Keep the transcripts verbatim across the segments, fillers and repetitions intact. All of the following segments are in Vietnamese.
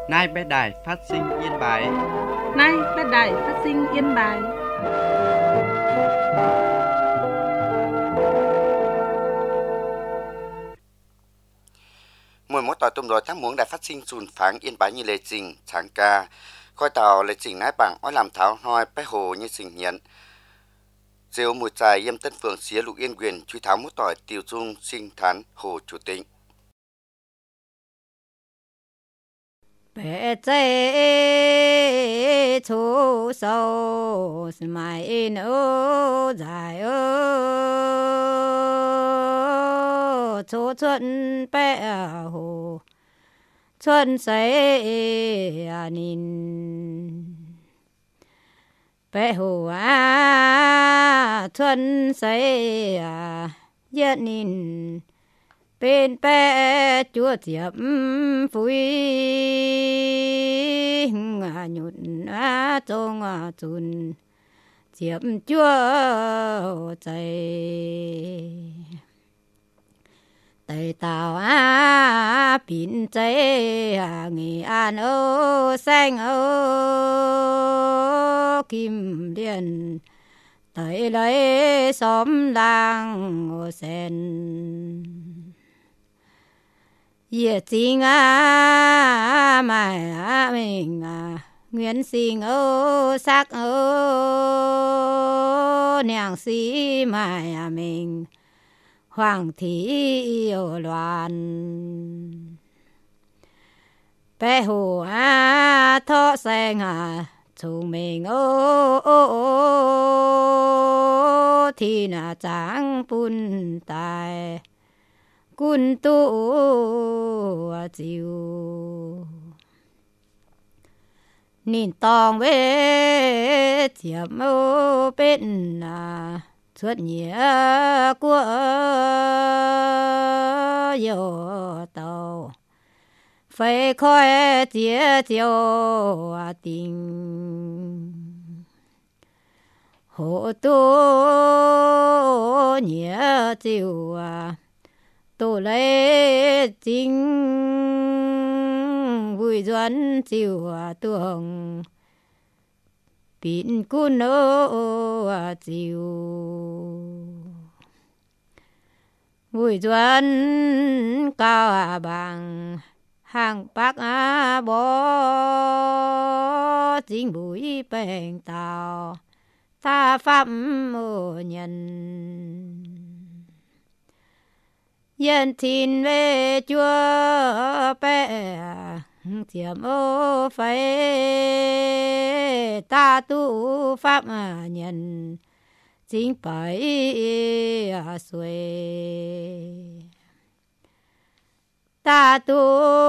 Nay bé đài phát sinh Yên Bái. Nay bé đài phát sinh Yên Bái. mười một tòa tung rồi tháng muốn đài phát sinh sùn phẳng Yên Bái như lệ trình sáng ca. Coi tàu lệ trình nái bằng ói làm tháo hoi bé hồ như trình nhận. Diệu mùi trài yêm tân phường xía lục yên quyền truy tháo mút tỏi tiêu dung sinh thán hồ chủ tịch. Bé chế chú sâu mai in ô dài ô chú xuân bé hồ xuân xây nín bé hồ à xuân xây à yên nín bên bé chúa tiệm vui ngà nhụn á trong ngà chun tiệm chúa chạy tay tàu á pin chạy à nghề an ô xanh ô kim điền tay lấy xóm làng ô sen Ye chính à mai à mình à nguyên sinh ô sắc ô nàng sĩ mai à mình hoàng thị yêu loạn bé hồ à thọ sen à chúng mình ô ô ô thì na trắng bún tài quân tu chiều nhìn tòng về chiếm ô bên à xuất nghĩa của yêu tàu phải khói chia chiều tình hộ tu nghĩa chiều à tôi lấy chính vui doan chiều tường pin cún ô chiều vui doan cao bằng hàng bác á bó chính bụi bèn tàu ta pháp mô nhân Yên tin về chúa bé tiệm ô phải ta tu pháp nhân chính phải xuôi ta tu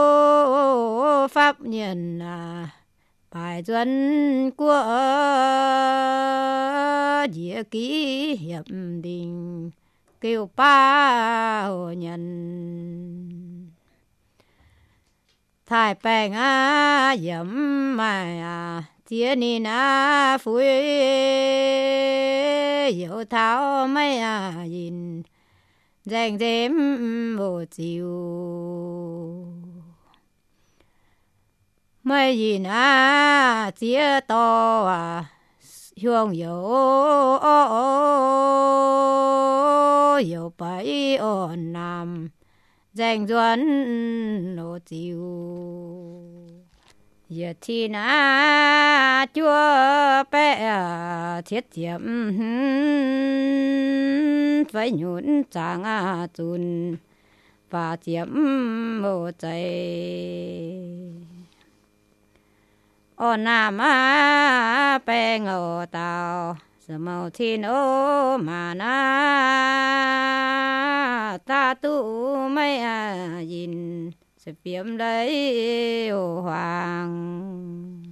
pháp nhân bài dân của địa ký hiệp định kêu ba hồ nhân thái bèn á yếm mai à chia nín á phối yêu tháo mấy à nhìn dành dếm vô chiều mấy nhìn á chia to à hương yêu yêu bảy ổn nam danh doan nô chiều giờ thì na chúa bé thiết chiếm phải nhún chẳng à chun và chiếm mồ chạy ổn nam á bé ngô tàu màu thiên ô mà na ta tu mấy à nhìn sẽ phiếm lấy ô hoàng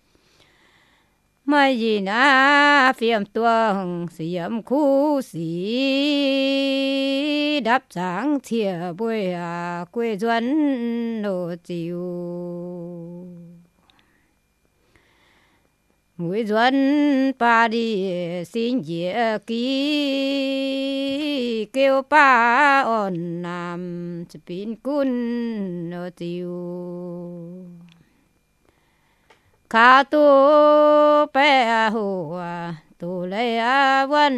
mấy nhìn à phiếm tuồng xiêm khu xí đáp trắng thìa bôi à quê duân nô chiều Nguyễn Duân ba đi xin dễ ký kêu ba ổn nam chụp pin cún ở chiều khá tu bé hồ tu lấy vân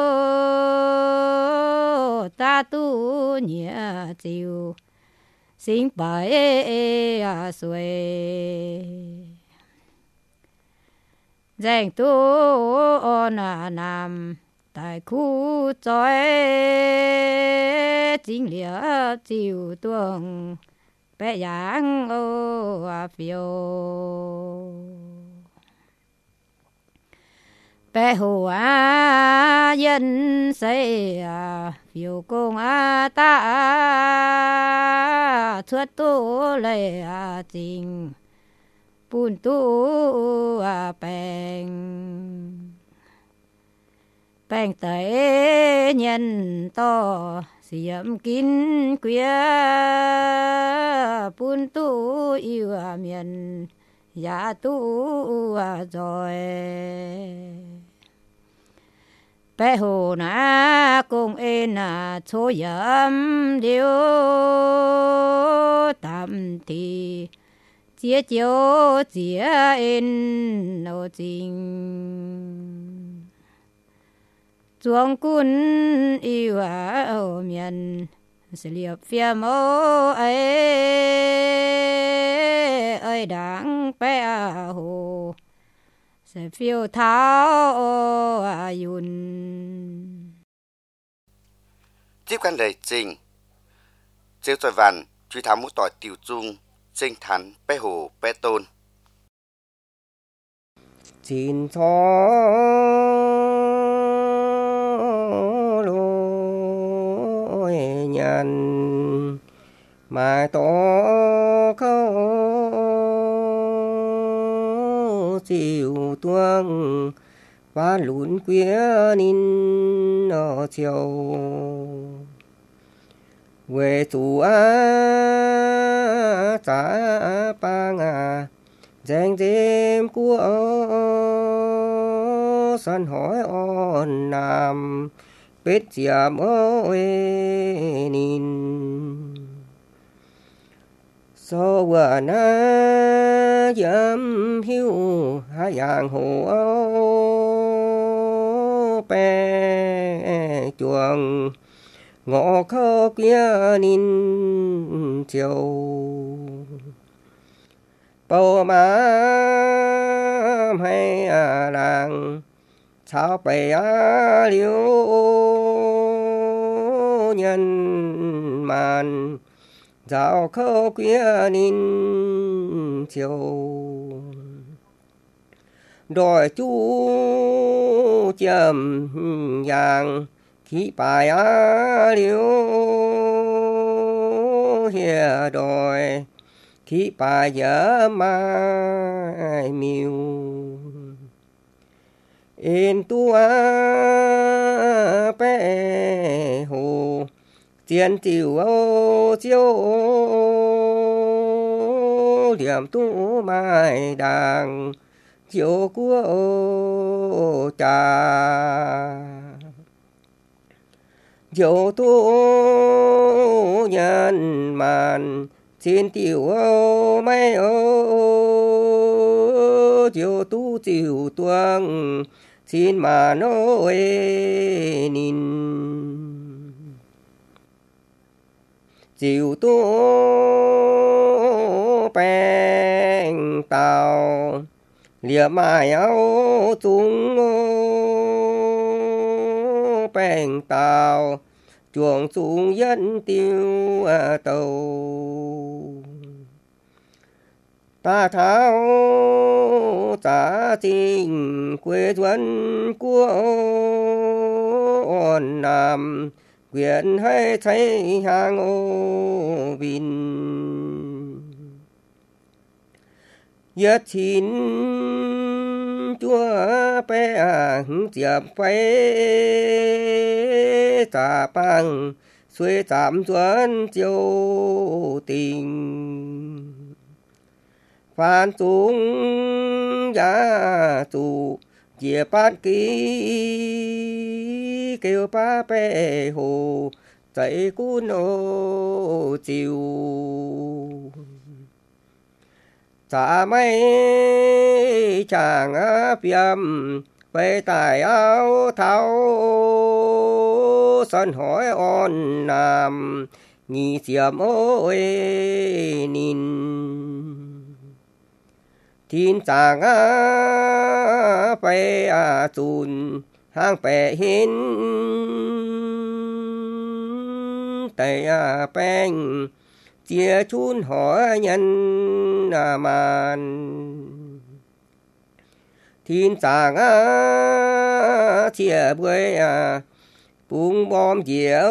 ô ta tu nhẹ chiều sinh bảy xuôi danh tu na nam tại khu chói chính lìa chiều tuồng bé giang ô phiêu bé hồ a dân xây phiêu công a ta xuất tu lệ tình bùn tu bèn bèn tới nhân to xiêm kín quía bùn tu yêu miền giá tu rồi bé hồ na cùng em na cho yếm điêu tạm thì chia chiếu chia em nô tình chuông quân yêu ở miền sẽ liệp phía mô ấy ơi đáng bé hồ sẽ phiêu tháo yun tiếp căn lời trình chiếu tròi vằn truy thám mũ tỏi tiểu trung sinh thắn bé hồ bé tôn chín cho lối nhận mà to khâu chiều tuông và lún quía nín ở chiều về chủ á trả bang à danh đêm của sân hỏi on nam biết chiếm ơi nín so vừa na dám hiu hai dạng hồ bé chuồng ngõ khâu kia nín chiều bầu má hay à làng sao bè á liễu nhân màn dạo khâu kia nín chiều đòi chú chầm vàng khí bài á liễu hìa đòi khí bài dở mai miêu in tu á bé hồ tiền tiểu ô chiếu điểm tu mai đàng chiếu của ô trà chiếu tu nhân màn xin tiểu ô mấy ô chiếu tu chiếu tuang xin mà nói nín chiều tu bèn tàu liệp mai áo tung bèn tàu chuồng xuống dân tiêu tàu ta tháo ta tình quê tuấn của on nam quyền hay thấy hàng ô bình nhất chín chúa bé hứng tiệp quay ta bằng xuôi tạm tuấn chiêu tình phan xuống giá tù dìa bát ký kêu ba bé hồ chạy cú nô chiều chả mấy chàng phiêm về tài áo tháo sân hỏi on nam nhị xiêm ôi nín thiên chàng về chùn hàng bè hin tay bèn chia chun hỏi nhân màn thiên chàng chia bưởi bung bom diệu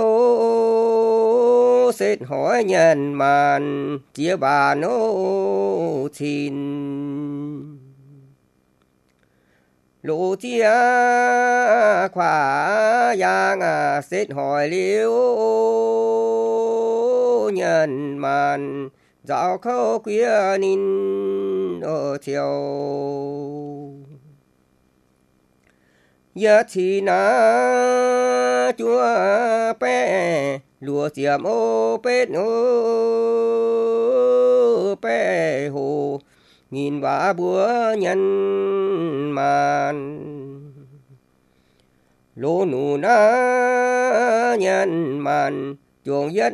xét hỏi nhân màn chia bà nô xin lộ chia khỏa giang xét hỏi liễu nhân màn dạo khâu quý nín ở chiều giờ thì na chúa bé lúa diệm ô bết ô bé hồ nghìn vả búa nhân màn lô nụ na nhân màn chuồng yết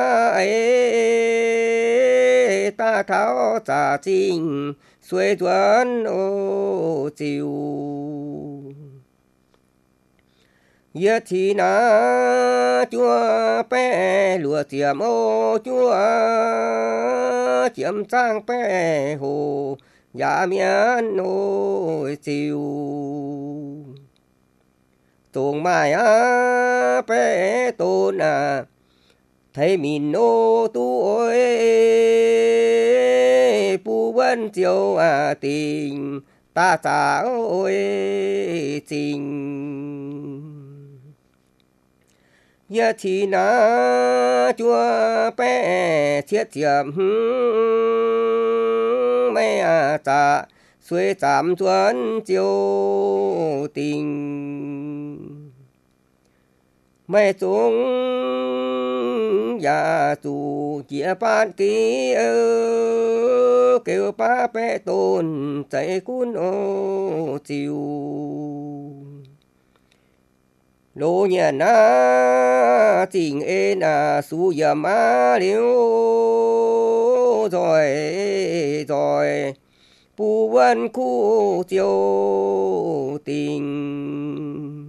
ấy ta tháo trả trình xuôi tuấn ô chiều yết thì na chúa bé lúa diệm ô chúa chiếm sang bé hồ giá miễn ô chiều tuồng mai á bé tôn à thấy mình nô tu ôi pu vân chiều à tình ta trả ôi tình giờ thì na chúa bé thiết chiếm mẹ à trả xuôi chạm xuân chiều tình mẹ xuống nhà chủ chia ban ký ơ kêu ba bé tôn chạy cuốn ô chiều lô nhà na tình ê na su yểm á liễu rồi rồi pu vân khu chiều tình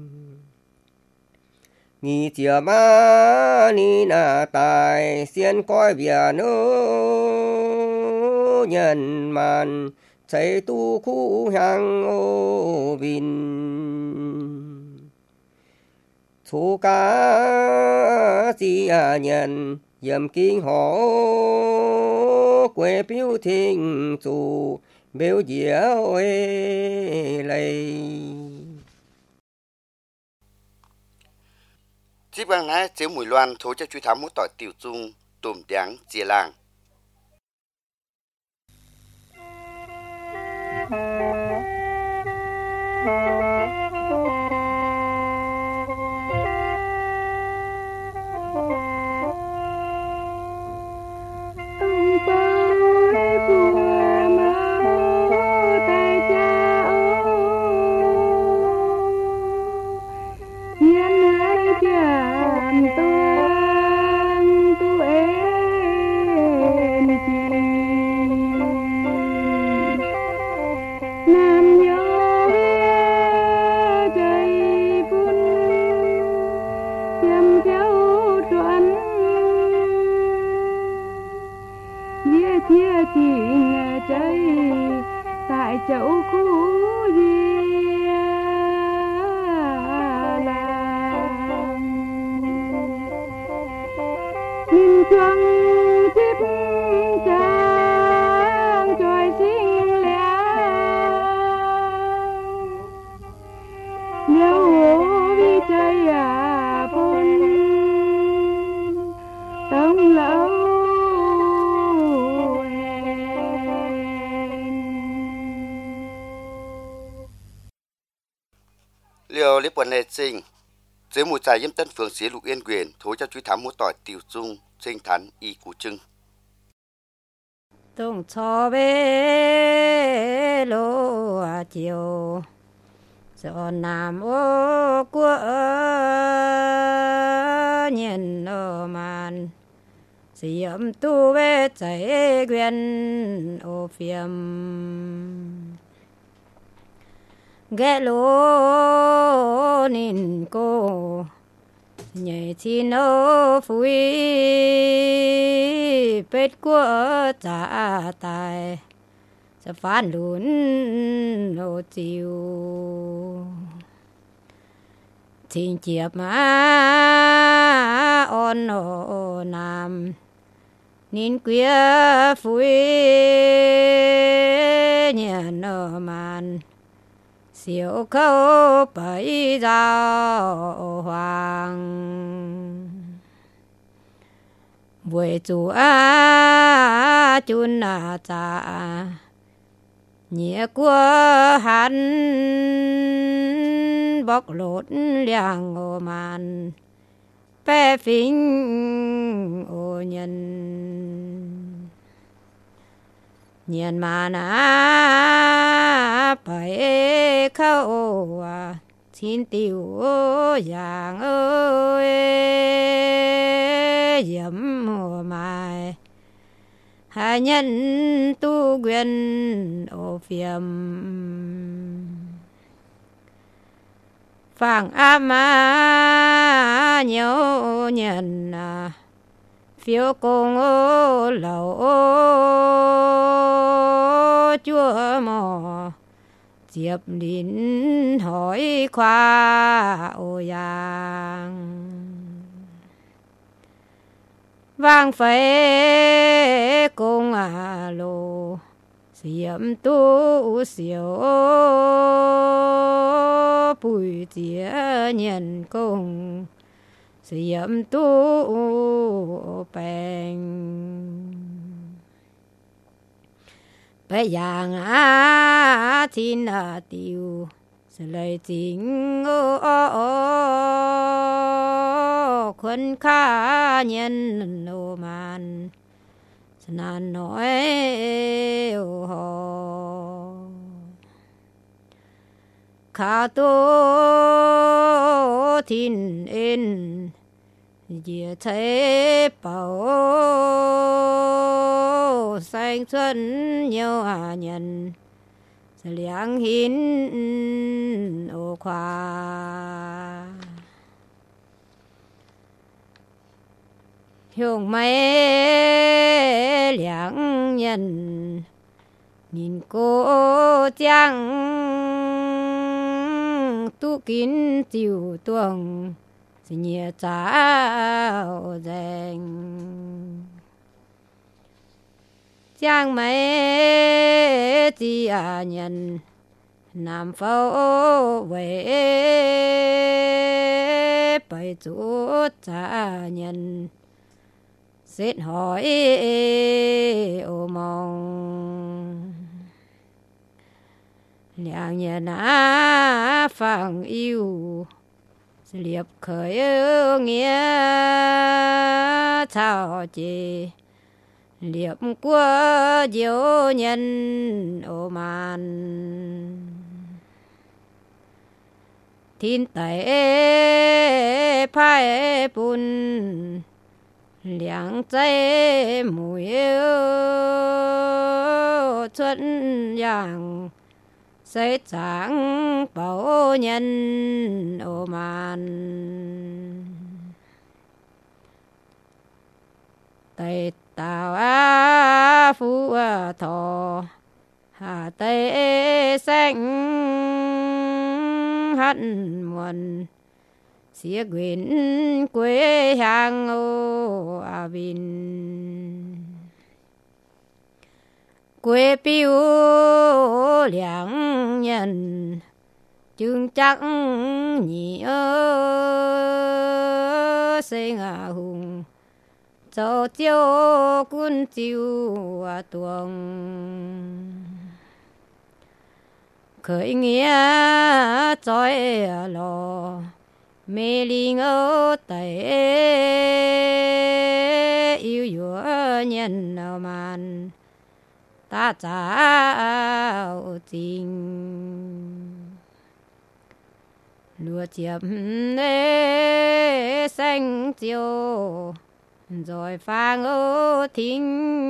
nhị chia ma ni na tài xiên coi bìa nô nhân màn chạy tu khu hàng ô vin số cá chi à nhân yểm kinh họ quê biểu thình chủ biểu diệu ơi lầy Tiếp bằng nãy chiếu mùi loan thố cho chú thám một tỏi tiểu dung tùm đáng chia làng. Liều lý quần lệ trình dưới mùi trài yếm tân phường xế lục yên quyền thối cho chú thám mua tỏi tiểu dung sinh thắn y cú trưng tung cho bê lô chiều cho nam ô của nhìn ô màn sĩ âm tu bê chạy quyền ô phiêm ghé lô nín cô nhảy chín ô phui bết của trả tài sẽ phán lún ô chiều thiên chiệp mà on ô nam nín quía phui nhàn ô màn siêu khâu bảy giao hoàng buổi chủ á chun à cha nhẹ của hắn bóc lột liang ô màn bé phình ô nhân nhiên mà na phải khâu à xin tiêu giang ơi dẫm mùa mai hai nhân tu quyền ô phiêm phàng áp mà nhiều nhân à phiếu công ô lầu ô chúa mò diệp đến hỏi khoa ô giang vang phế công à lô diệp tu siêu bùi tía nhân công diệp tu bèn bây giờ á thiên à tiêu sẽ lấy chính ô khuân khá nhân ô màn sẽ nàn nói ô hò khá tô thiên in dìa thế bảo xanh xuân nhiều à nhân sẽ liang hin ô khoa hương mấy liang nhân nhìn cô chăng tu kín chiều tuồng sẽ nhẹ cháo dành chàng mấy chi à nhân nam phâu về bảy chút cha nhân xét hỏi ô mong làng nhân á phẳng yêu liệp khởi nghĩa thảo chê liệp của diệu nhân ô màn thiên tài phai bùn liang trái mùi xuân giang xây sáng bảo nhân ô màn tây tào á phú à thọ hà tây xanh hận muôn xía quyến quê hang ô à vinh quê piu liang nhân chương chắc nhị ơ sinh à hùng cho chiêu quân chiêu à tuồng khởi nghĩa trói lò mê linh ơ tẩy yêu dũa nhân nào màn ta chào tình lúa chiếm lê xanh chiều rồi phang ô thính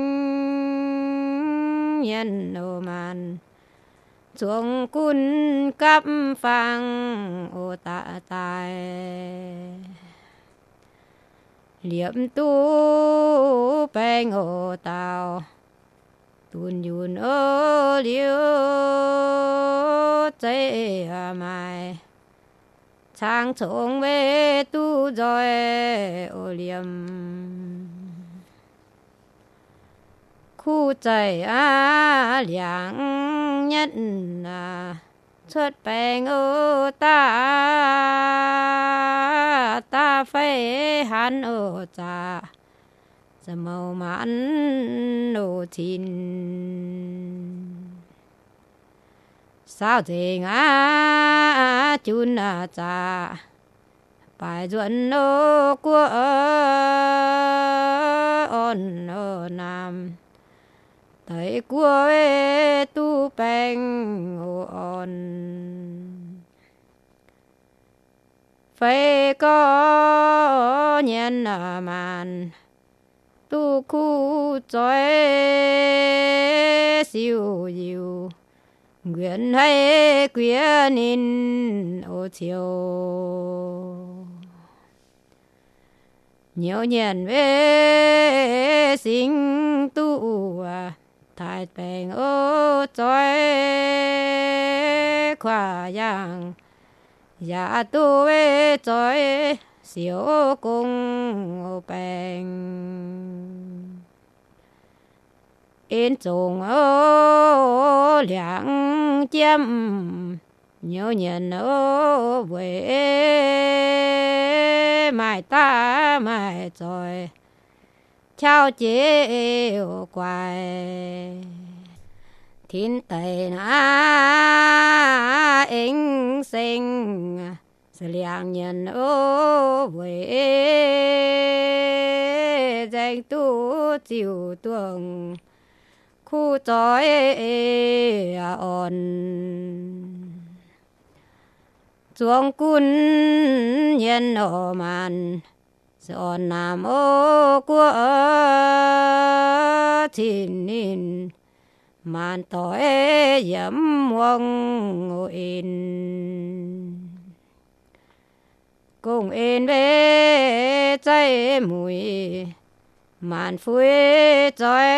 nhân ô màn chuông cun cắp phang ô tạ tài liệm tu bèn ô tàu tuôn yun ô liu chế mai trang trống về tu rồi ô liệm khu chạy á liang nhất à xuất bèn ô ta ta phải hắn ô cha giờ màu mãn ô chín sao thế ngã chun à cha bài duẩn ô của ôn ô nam thấy của tu bèn ô ôn phải có nhân à màn tu khu chói siêu diệu nguyện hay quyến in ô chiều nhiều nhân về sinh tu thái bèn ô chói khoa giang giả tu về chói siêu cung ô bèn in trùng ô liang chiêm nhiều nhân ô về mai ta mai rồi chào chế ô quài thiên tây na anh sinh sự liang nhân ô về danh tu chịu tuồng khu chói ổn chuông cun nhân ô màn ổn nam ô của thiên ninh màn tối dẫm muông ô in cùng in về cháy mùi màn phui chói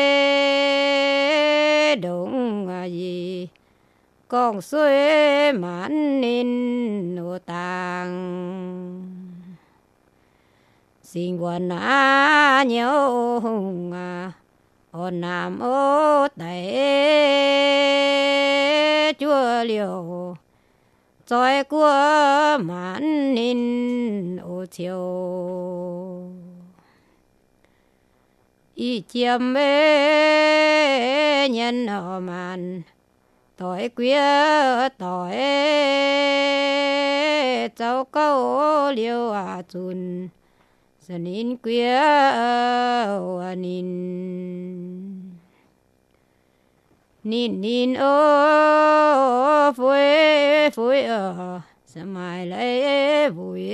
đúng gì con xuôi mãn nín ô tàng xin quần á nhớ hùng à ôn nam ô tẩy chúa liều chói của mãn nín ô chiều y chiêm bê nhân ở màn tội quía tội cháu câu liêu à chun giờ nín quía à nín nín nín ô phối phối ở giờ mai lấy vui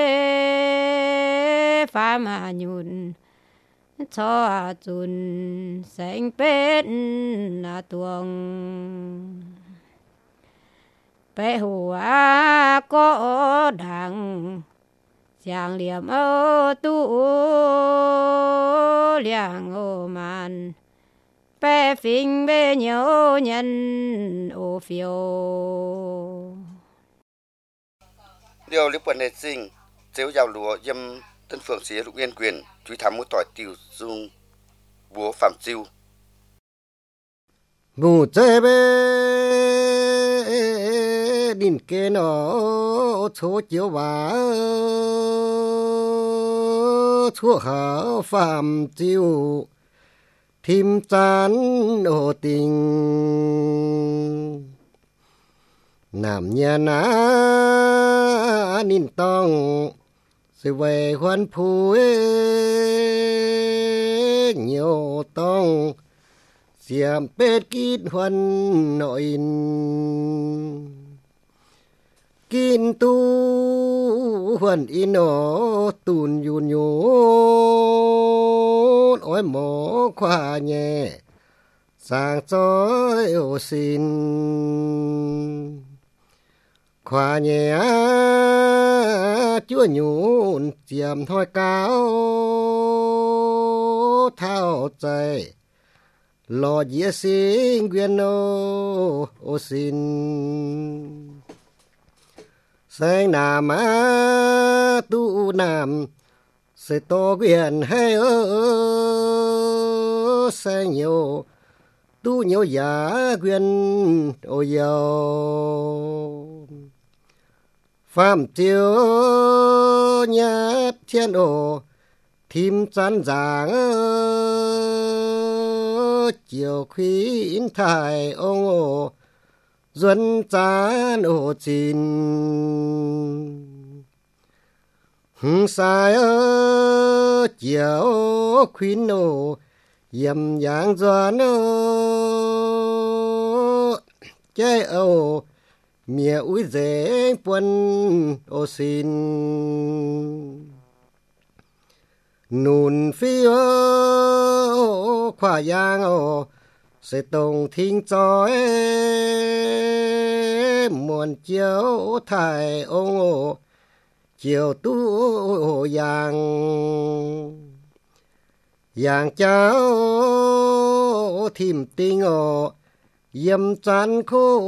phá mà nhún cho chun xanh pết là tuồng bé hùa có đằng chàng liệm ô tu liang ô màn bé phình bé nhớ nhân ô phiêu điều lý quần hệ sinh chiếu giàu lúa dâm tân phượng xía lục yên quyền chú thám mũi tỏi tiểu dung búa phạm chiêu bù chế bê đinh kê nó số chiếu vả chúa hả phạm chiêu thìm chán ô tình nam nhà ná nín tông sự về hoan phu nhiều tông diệm bết kít huân nội kín tu huân in ổ tùn yun yun ôi mổ khoa nhẹ sang chói ô xin khoa nhẹ chúa nhún diệm thôi cao thaoใจlò dĩa sinh quyền ô ô xin sang nam á tu nam sẽ to quyền hay ơ sang nhiều tu nhiều giá quyền ô yêu phạm chiếu nhát thiên ô thím chán giảng chiều khuyến thải ông ồ duân chán ồ chín hưng sai ơ chiều khuyến ồ yếm giảng doan ơ chơi ồ mía úi dễ quân ồ xin nùn phi ơ khoa giang ồ sẽ tông thính cho muôn chiếu thải ông ồ chiều tu giang giang cháu thìm tinh ồ yếm chán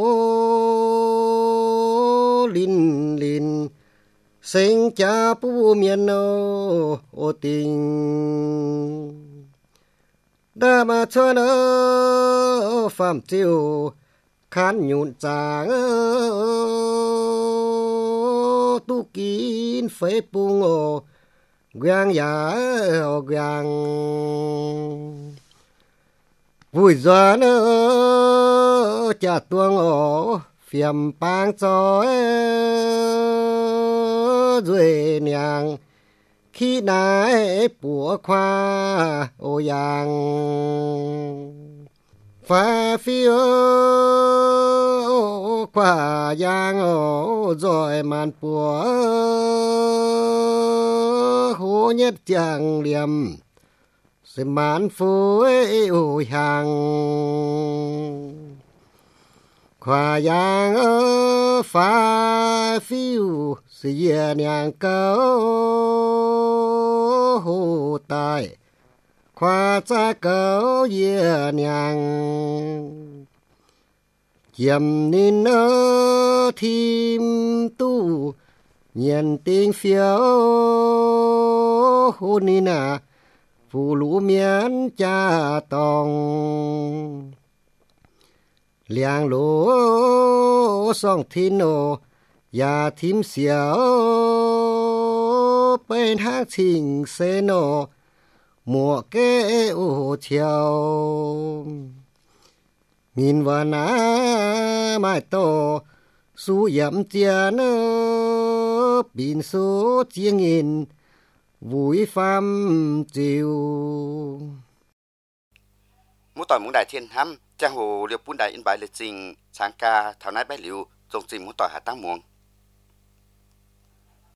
khô linh linh sinh cha pu miền ô ô tình đa mà cho nó phạm chiều khán nhụn chàng tu kín phế bung ô quang giả ô quang vui doan ơ cha tuông ô phiền bang cho rồi nhàng khi nãy bùa khoa ô yang pha phiêu khoa yang ô rồi màn bùa hố nhất chẳng liềm sẽ màn phối ô yang khoa yang ơ pha phiêu sự yên nhàng câu hồ tài khoa cha câu yên nhàng chiếm nín ơ thím tu nhận tình phiếu hồ nín à phụ lũ miễn cha tòng liang lỗ song thiên ô ya thím xéo bên hát trình xê nô mùa kế ô chiều nhìn vào ná mai tô su yếm tiền ơ bin số chiêng nghìn vui pham chiều mỗi tỏi muốn đại thiên hăm trang hồ liệp bún đại in bài lịch trình sáng ca thảo nái bái liu dòng trình mỗi tỏi hạ tăng muồng